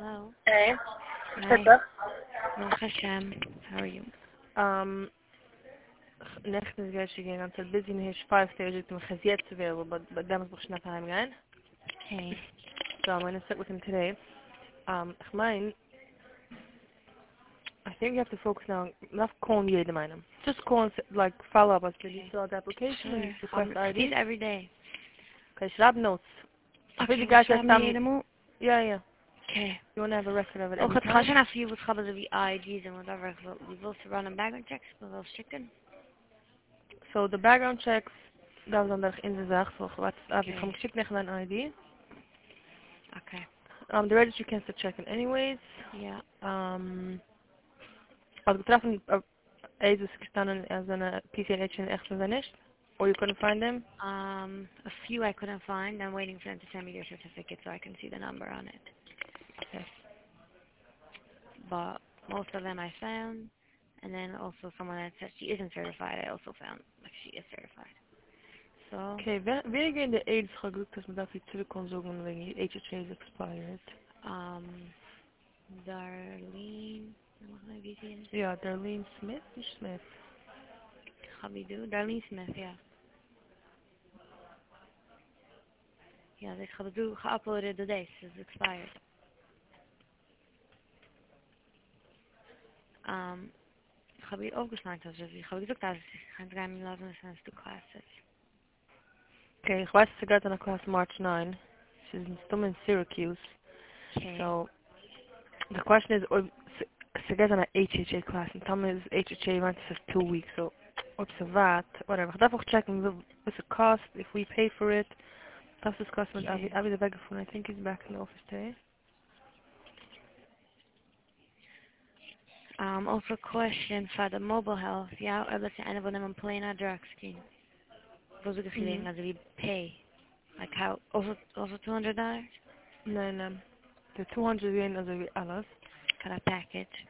Hello. Hey, what's Hi. up? Baruch Hashem. How are you? Um, next is actually going. I'm so busy in his 5 stages to my yet available, but that must be time again. Okay. So I'm going to sit with him today. Mine, I think you have to focus now. Not calling you the mine. Just call and like follow up. Did you Okay. fill out the application? Did you Sure. request These ID? every day. Okay, schreib notes. I think the Okay, guy said schreib mir some. jede Mal. Yeah, yeah. Okay. You want to have a record of it Ook every het gaat time? zijn af je wat gaan wie IDs en whatever. Je wilt ze run een background checks, maar wel stricken. So the background checks. Dat was dan in de zaak. So wat heb je Okay. geschickt tegen een ID? Okay. The registry can still check it anyways. Ja. Als betroffen AIDS gestanden as een PCNH in echt zijn nicht? Or you couldn't find them? A few I couldn't find. I'm waiting for them to send me their certificate so I can see the number on it. Okay. But most of them I found. And then also someone that said she isn't certified, I also found like she is certified. So, Okay, wer gegen de AIDS gelukt dass man dafür zurückkommen sogen wegen HHA is expired? um, Darlene, mag ik even zien? Ja, Darlene Smith? Nicht Smith. Habidou, Darlene Smith, ja. Ja, ze is Habidou geüpload today, so it's expired. Ik heb hier opgesnakt, dus ik heb gezegd dat ik ga het gaan laten zijn to classes. Okay, ich weiß, sie got in a class March 9. She's still in Syracuse. Okay. So, the question is, she got in a HHA class, and tell me is HHA runs for 2 weeks, so, ob sie wat, whatever. Ich darf auch checken, what's the cost, if we pay for it. Das discuss with Okay. Avi the Megaphone. I think he's back in the office today. Also question for the mobile health, ja, let's say anyone in plain a drug screen. Was ik gelegen als we pay. Like how, also $200 No, no. The 200 yen as a alles. for a package.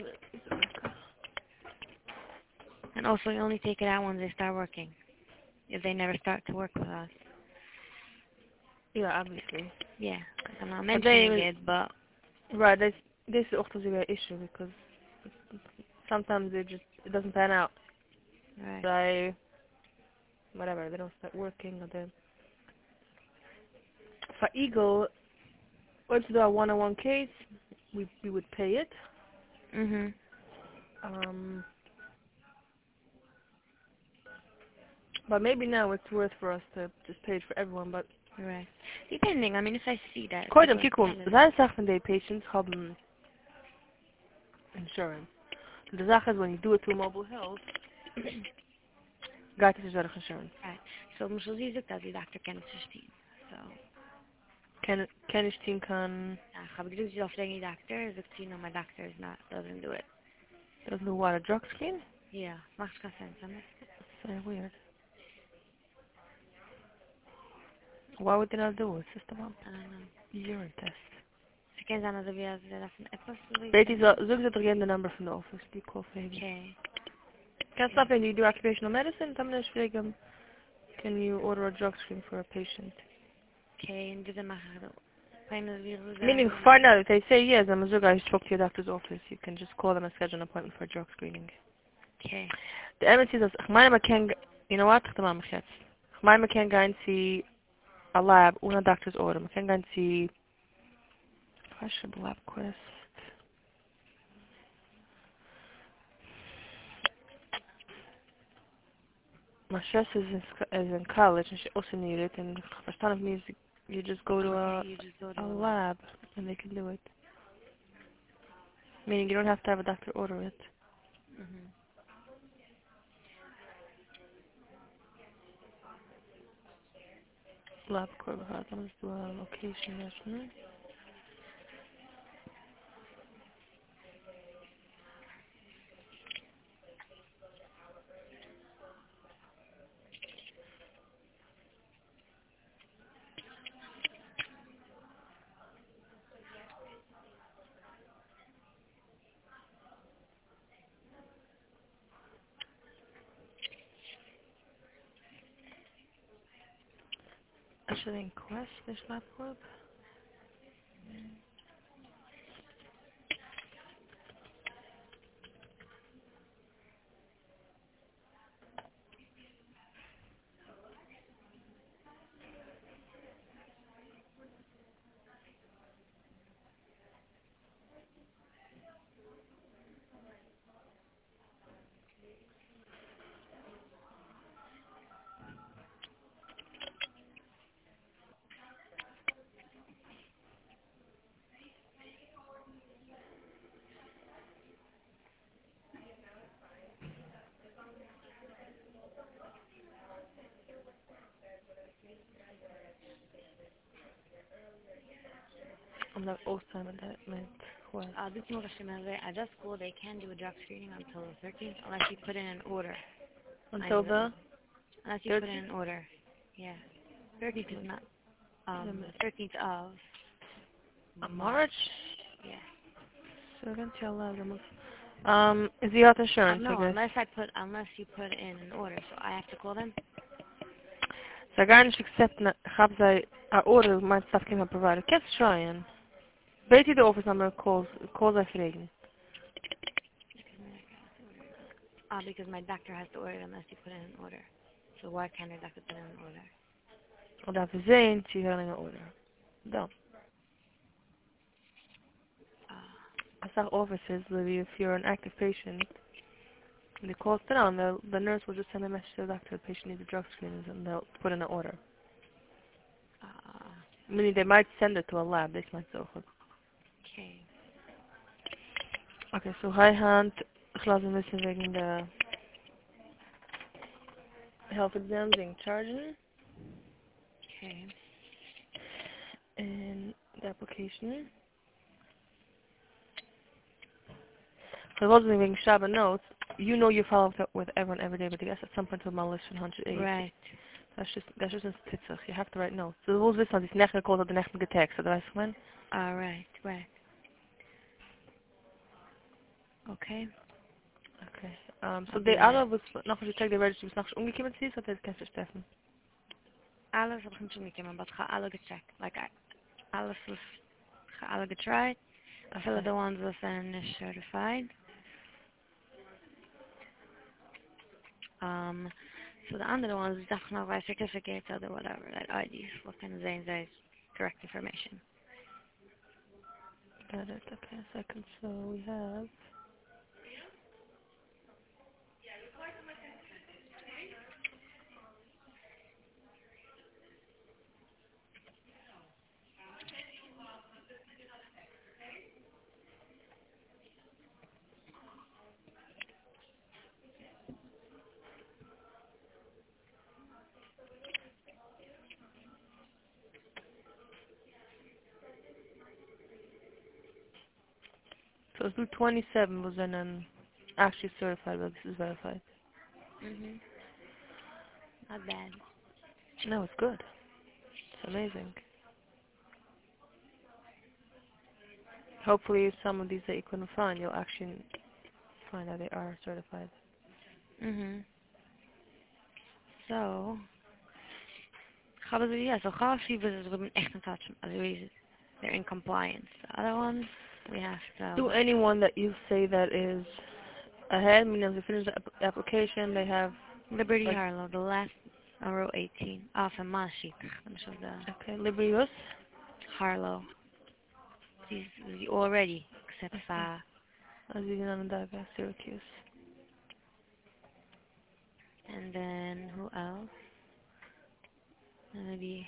And also you only take it out when they start working. If they never start to work with us. Yeah, obviously. Yeah, 'cause I'm not But they, mentioning it, but right, this is also a issue because sometimes it doesn't pan out. right. So, whatever, they don't start working or they... For Eagle, once we do a one-on-one case, we would pay it. Mhm. Um, but maybe now it's worth for us to just pay it for everyone, but... Right. Depending, I mean, if I see that Koidem, people are kikum, spending zijn zegt van die patients hebben insurance. De zaak is, when you do it through mobile health, gaat het zorg insurance. right. So Mushal Zizuk does the doctor can assist. So Kennish team kan I have to do off the doctor, the no my doctor is not doesn't do it. doesn't know what a drug screen. Yeah, makes no sense, huh? It's very weird. Why would they not do it? System up. I don't know. Urine test. Ze kan zijn dat we als dat van etwas Weet je, zoek ze toch in de number van de office, die call baby. Okay. Can stop and you do occupational medicine? Dan is vragen, can you order a drug screen for a patient? Okay, and do the machen. Final virus. Meaning, find out if they say yes, I'm a I spoke to your doctor's office. You can just call them and schedule an appointment for a drug screening. Okay. The MNC says, ich meine, man kann, you know what, ich mache mich jetzt. Ich meine, man kann gehen zu a lab ohne doctor's order. Man kann gehen zu, was ist the lab quest? My stress is in college and she also need it, and for some of me, you just go to Okay, you just go to a a lab. lab and they can do it. Meaning you don't have to have a doctor order it. Mhm. Lab Corbahat, let's do a location yes, Actually in Quest, this lab corp. that Osama that meant what? This at that school, they can do a drug screening until the 13th, unless you put in an order. Until the Unless you 13th? put in an order. Yeah. 13th is not, the 13th of March? Yeah. So again, is he health insurance, I No, guess? unless you put in an order, so I have to call them? Ze gar nicht accepten, hab zij a order, mein stuff came up provided. Kannst trying. Weet je de office number, call zij vragen. Because my doctor has to order it unless you put in an order. So why can't the doctor put in an order? Und da wir sehen, sie hören eine order. Dan. I saw offices that if you're an active patient, and they call it down, the nurse will just send a message to the doctor, the patient needs a drug screen, and they'll put in an order. Meaning they might send it to a lab, this might so good. Okay. Okay, so high hand, ich lasse wissen wegen der health exams wegen charging. Okay. And the application. So those are wegen Shabbat notes. You know you follow up with everyone every day, but I guess at some point to my list 108. Right. That's just a titzig. You have to write notes. So those wissen, die nicht gekauft hat, die nicht getextet, weißt du, man? Right. Okay. Okay. So the other was noch nicht gecheckt, der Register was noch umgekommen ist, oder kannst du Steffen? Alles habe ich nicht umgekommen, aber ich habe alle gecheckt. Like, alles was, ich habe alle getried. Viele the ones that are nicht certified. So the other ones, ich dachte noch bei certificates or whatever, like IDs, what kind of things is correct information. Got it. Okay, a second. So we have. So let's do 27 was then actually certified, but this is verified. Not bad. No, it's good. It's amazing. Hopefully some of these that you couldn't find, you'll actually find that they are certified. So, so Khalsi was with an echt touch. They're in compliance. The other ones, we have to... Do anyone that you say that is ahead, meaning they finish the application, they have... Liberty Harlow, the last row 18. From Mashik. Okay, Liberty Harlow. He's already, except for... Aziz Syracuse. And then, who else? Maybe...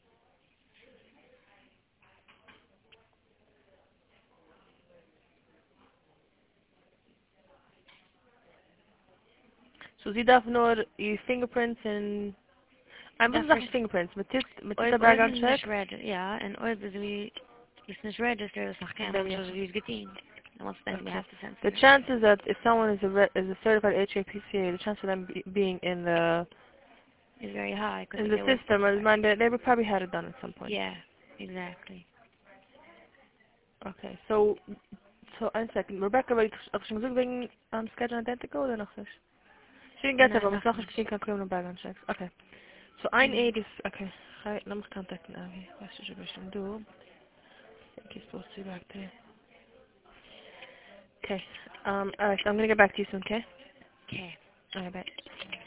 So sie darf nur ihr Fingerprints and... I'm just talking fingerprints. Mit dieser Background check? Ja, and or it's not registered, it's not can't use getting. And once then we have to send the chances that if someone is a certified HAPCA, the chance of them being in the... is very high. In the system, they would probably had it done at some point. Yeah, exactly. Okay, so one second. Rebecca, habe ich schon gesagt wegen Schedule Identical oder noch nicht? She didn't get it, but noch nicht gesehen kann criminal background checks. Okay. So 1-8 is... Okay. Let me contact Navi. What should I do? I think he's supposed to be back there. Okay. Alright, I'm gonna get back to you soon, okay? Okay. Alright, bye.